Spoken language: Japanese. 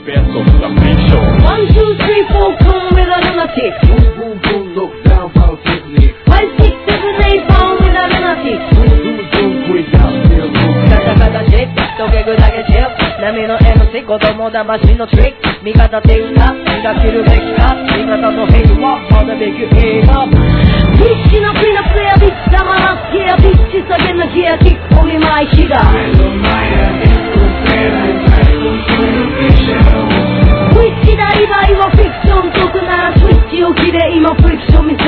best of the fiction. 1, 2, 3, 4, come with a lunatic. Boom, boom, boom, look down, pound, technique. 5, 6, 7, 8, come with a lunatic. Boom, boom, boom, quick down, still boom. ガタガタチェック、トゲグだけチェック。波の MC、子供騙しのトリック。味方っていうか、磨けるべきか。味方のヘイトは、まだべきヘイト。必死なピナプレアビッチ、黙らすギアビッチ、下げなギア、キック、お見舞い火が。スイッチだ、以外はフィクション、得ならスイッチを切れ、今フリクション見せ